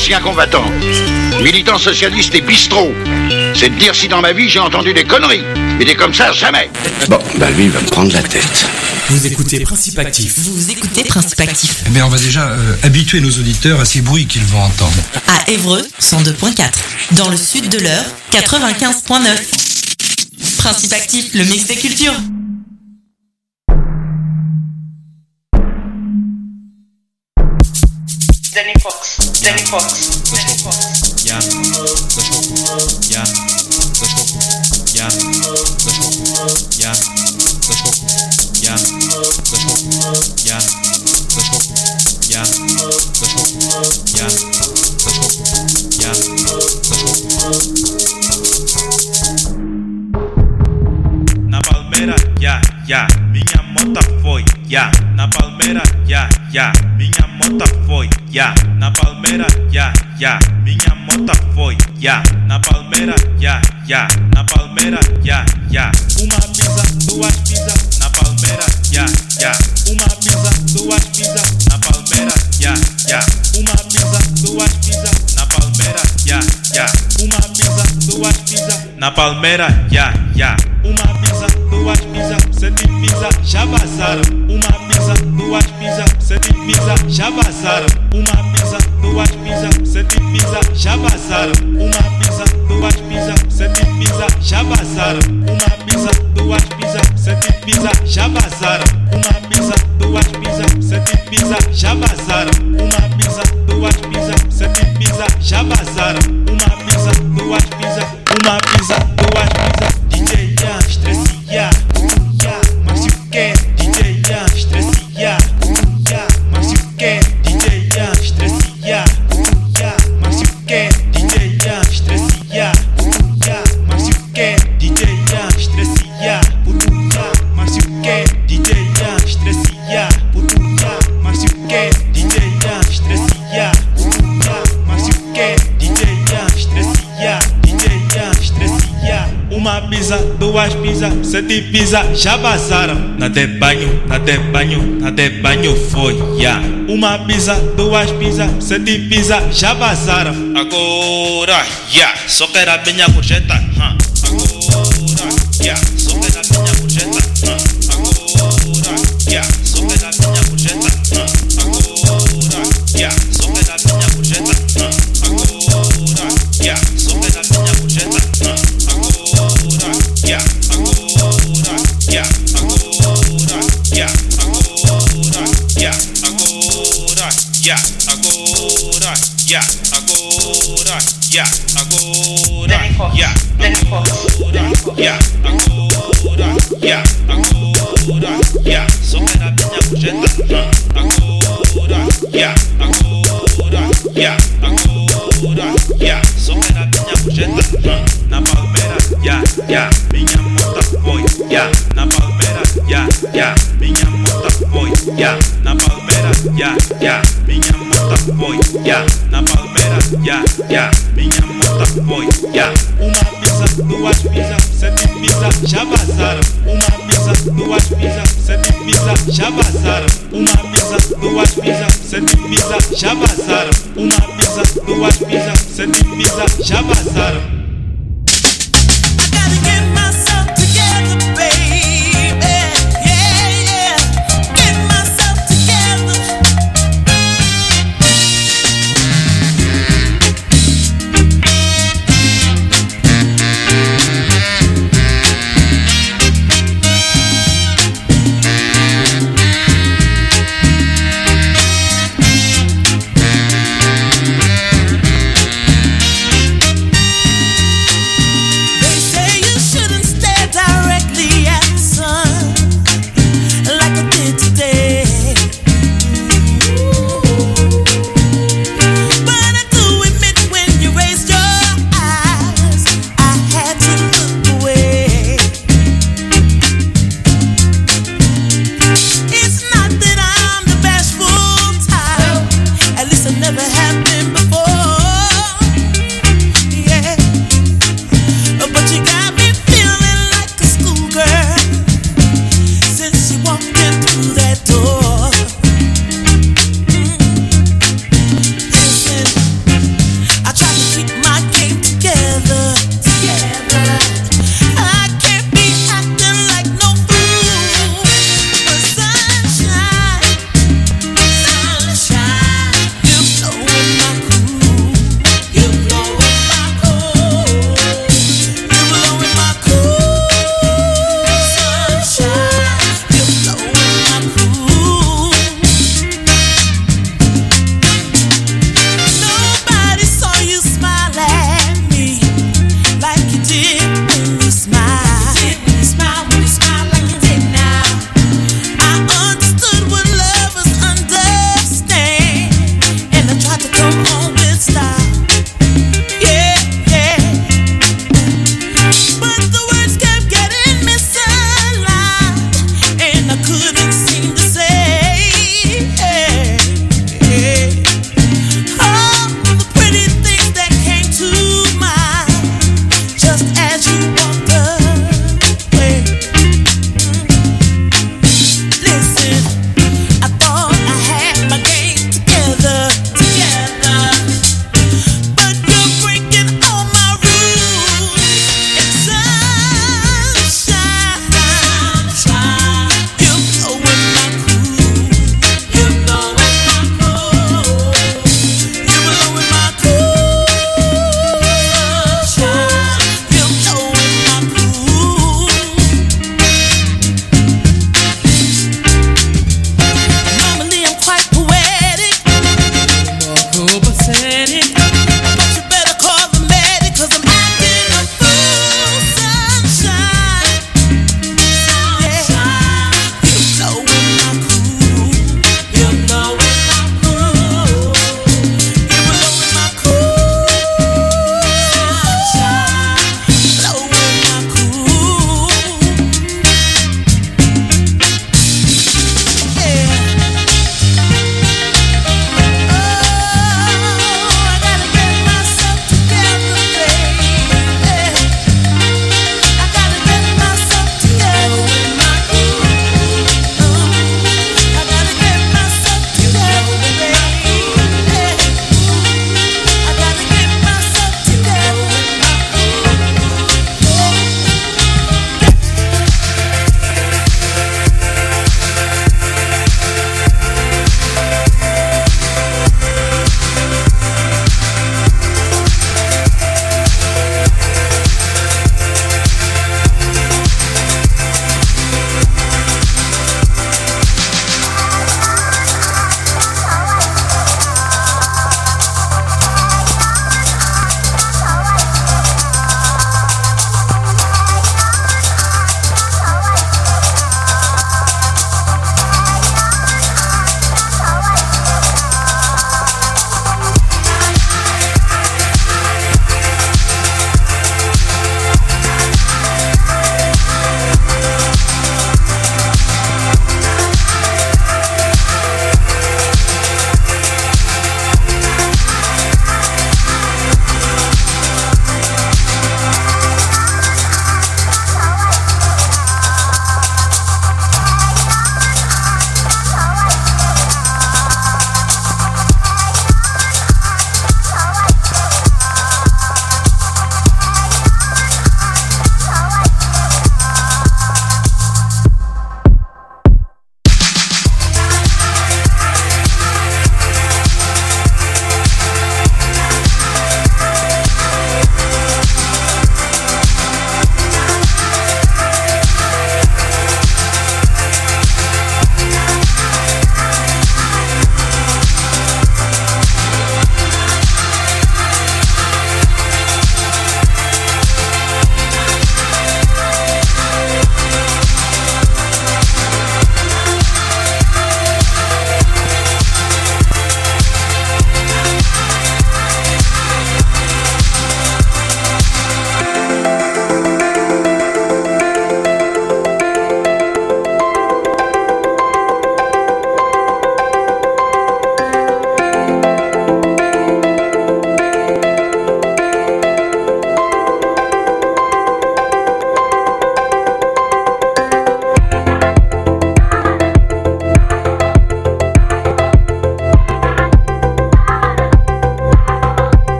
ancien combattant, militant socialiste et bistrot. C'est de dire si dans ma vie j'ai entendu des conneries. Mais des comme ça, jamais. Bon, bah lui, il va me prendre la tête. Vous écoutez Principe Actif. Vous écoutez Principe Actif. Eh bien, on va déjà habituer nos auditeurs à ces bruits qu'ils vont entendre. À Évreux, 102.4. Dans le sud de l'Eure, 95.9. Principe Actif, le mix des cultures. Danny Fox. Yeah, let's go. Yeah, let's go. Yeah, let's go. Yeah, let's go. Yeah, let's go. Yeah, let's go. Yeah, let's go. Yeah, let's go. Yeah, let's go. Na Palmeira, minha moto foi, na Palmeira, minha moto foi, na Palmeira, minha moto foi, na Palmeira, na Palmeira, uma pizza, duas pizzas, na Palmeira, uma pizza, duas pizzas, na Palmeira, uma pizza, duas pizzas, na Palmeira, uma pizza, duas pizzas, na Palmeira, uma pizza, duas pizzas, sete pizzas, já vazaram. Uma pizza, duas pizzas, sete pizzas, já vazaram. Uma pizza, duas pizzas, sete pizzas, já vazaram. Uma pizza, duas pizzas, sete pizzas, já vazaram. Uma pizza, duas pizzas, sete pizzas, já vazaram. Uma pizza, duas pizzas, sete pizzas, já vazaram. Uma pizza, duas pizzas, sete pizzas, já vazaram. Uma pizza, duas pizzas, uma pizza, duas pizzas. DJ Ian, estressia, mas se o que? DJ Ian, estressia, mas se o que? DJ Ian, estressia, mas se o que? DJ Ian, estressia, mas se o que? DJ Ian, estressia, mas se o que? DJ Ian, estressia, mas se o que? DJ Ian, estressia, mas se o que? DJ Ian, estressia, DJ Ian, estressia. Uma pizza, duas pizzas, sete pizzas, já vazaram. Na de banho, foi, Uma pizza, duas pizzas, sete pizzas, já vazaram. Agora, só quero a minha gorjeta, Agora, só quero a minha gorjeta, Agora, só quero a minha gorjeta, Agora, só quero a minha gorjeta, Agora, só quero a minha gorjeta, na Palmeira, minha moto foi, na Palmeira, minha moto foi, na Palmeira, minha moto foi, na Palmeira, minha moto foi, uma pizza, duas pizzas, sete pizzas, já vazaram. Uma pizza, duas pizzas, sete pizzas, já vazaram. Uma pizza, duas pizzas, sete pizzas, já vazaram. Uma pizza, duas pizzas, sete pizzas, já vazaram.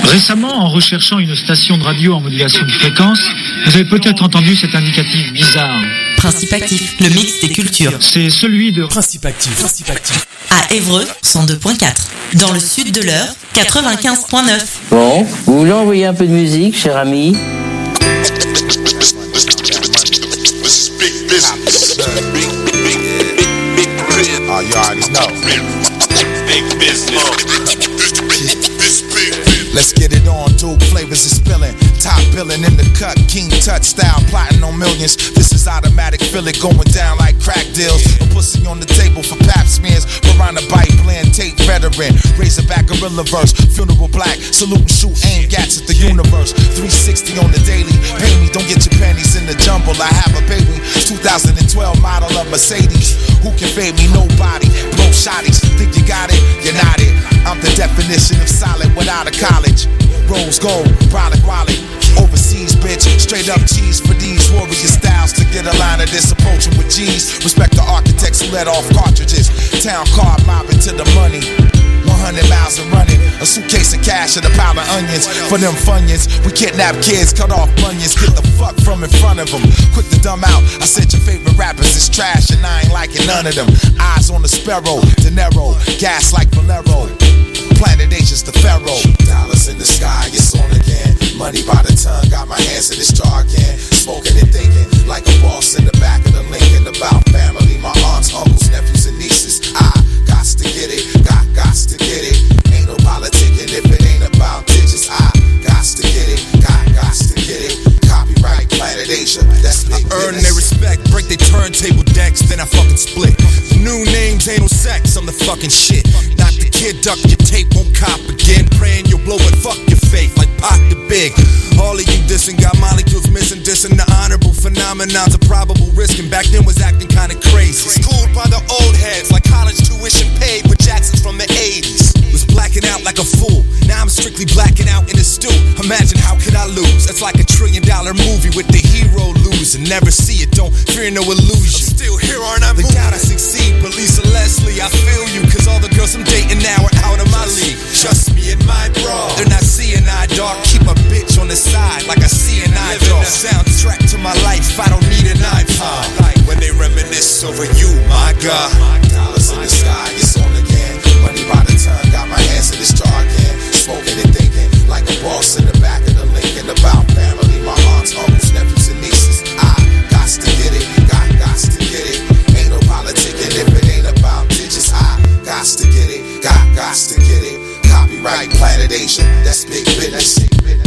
Récemment, en recherchant une station de radio en modulation de fréquence, vous avez peut-être entendu cet indicatif bizarre. Principe Actif, le mix des cultures. C'est celui de Principe Actif. À Évreux, 102.4. Dans le sud de l'Eure, 95.9. Bon, vous voulez envoyer un peu de musique, cher ami? Oh, you already know. Big business. Let's get it on, dude. Flavors is spilling. Top billing in the cut. King Tut style, plotting on millions. This is automatic, feel it going down like crack deals. A pussy on the table for pap smears. Piranha bite, blend, tape veteran. Razorback, gorilla verse. Funeral black, salute and shoot, aim gats at the universe. 360 on the daily. Pay me, don't get your panties in the jumble. I have a baby. 2012 model of Mercedes. Who can fade me? Nobody. Blow shotties. Think you got it? You're not it. I'm the definition of solid without a college. Rose gold, brolic wallet. Overseas, bitch. Straight up cheese for these warrior styles. To get a line of this approaching with G's. Respect the architects who let off cartridges. Town car mobbing to the money. 100 miles and running. A suitcase of cash and a pile of onions. For them funyuns, we kidnap kids, cut off bunions. Get the fuck from in front of them. Quick to dumb out. I said your favorite rappers is trash and I ain't liking none of them. Eyes on the sparrow, De Niro. Gas like Valero. Planet Asia's the pharaoh. Dollars in the sky, it's on again. Money by the ton, got my hands in this jar again. Smoking and thinking like a boss in the back of the Lincoln. About family, my aunts, uncles, nephews, and nieces. I got to get it, got to get it. Ain't no politicking if it ain't about digits. I got to get it, got to get it. Copyright Planet Asia, that's big business. I earn their respect, break their turntable decks, then I fucking split. New names, ain't no sex, I'm the fucking shit. Not the kid, duck your tape, won't cop again. Praying you'll blow it, fuck your faith, like Pac the Big. All of you dissing, got molecules missing, dissing the honorable phenomenons of probable risk. And back then was acting kinda crazy. Schooled by the old heads, like college tuition paid with Jacksons from the 80s. Was blacking out like a fool, now I'm strictly blacking out in the stew. Imagine how could I lose? It's like $1 trillion movie with the hero losing. Never see it, don't fear no illusion. I'm still here, aren't I? They gotta succeed, but Lisa Leslie, I feel you. Cause all the girls I'm dating now are out of my league. Trust me and my bro, they're not seeing eye dark. Keep a bitch on the side like I see an eye dog. Soundtrack to my life, I don't need an iPod. Like when they reminisce over you, my God. Dollars in the sky, it's on again. Money by the ton, got my hands in this jar again. Smoking and thinking like a boss in the back of the Lincoln. About family, my aunts, uncles, nephews, and nieces. I got to get it, got to get it. Ain't no politicking if it ain't about digits. I got to get it, got to get it. Copyright Planet Asia, that's big business.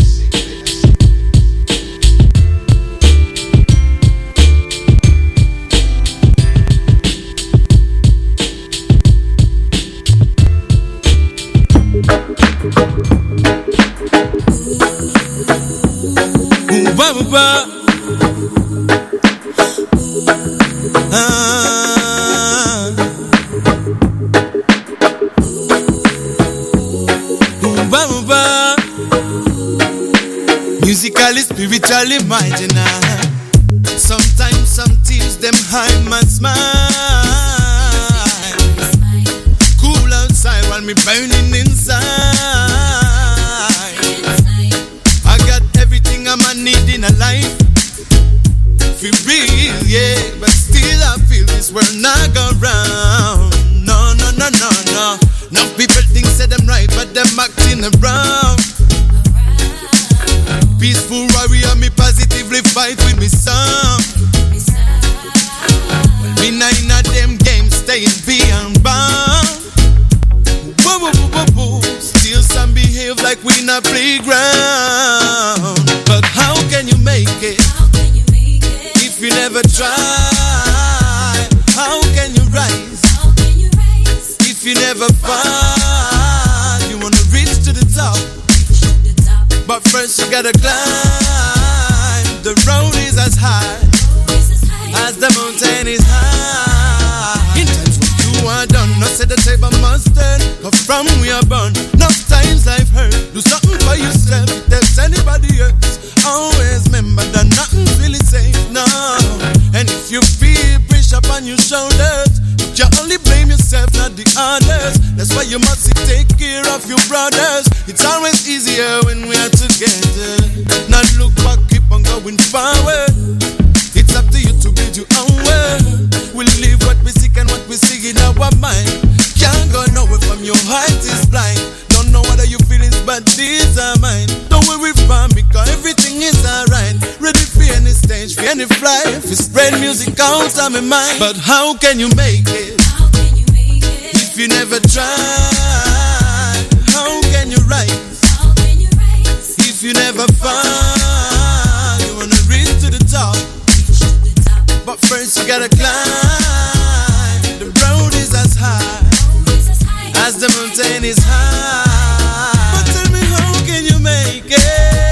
Musically, spiritually, marginal. Sometimes some tears them hide my smile. Cool outside while me burning inside. I got everything I'm a need in a life. Feel real, yeah, but still I feel this world not go round. No. Now people think say them right, but them acting around. Peaceful warrior, me positively fight with me son. Well, me not in a them games, staying beyond bound. Still some behave like we in a playground. But how can you make it if you never try? How can you rise if you never fall? You wanna reach to the top, but first you gotta climb. The road is as high as the mountain is high. In times when you are done, not say the table must turn. But from we are born, no times I've heard. Do something for yourself if there's anybody else. Always remember that nothing's really safe, no. And if you feel pressure upon your shoulders, you only blame yourself, not the others. That's why you must take care of your brothers. It's always easier when we are together. Not look back, keep on going forward. It's up to you to build your own world. We live what we seek and what we see in our mind. Can't go nowhere from your heart is blind. Don't know what are your feelings, but these are mine. Don't worry for me, cause everything is alright. Ready for any stage, for any fly. If you spread music out of my mind. But how can you make it? If you never try? How can you rise? If you never fall, you wanna reach to the top. But first you gotta climb. The road is as high as the mountain is high. But tell me, how can you make it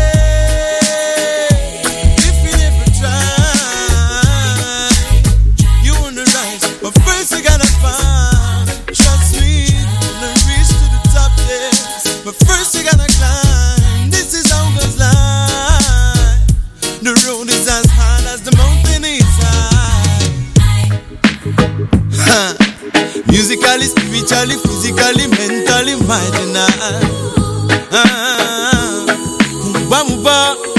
if you never try? You wanna rise, but first you gotta fall. Trust me, you're gonna reach to the top there. But first you gotta climb. This is how goes life. The road is as high as the mountain is high. Musically, spiritually, physically, mentally, imaginary.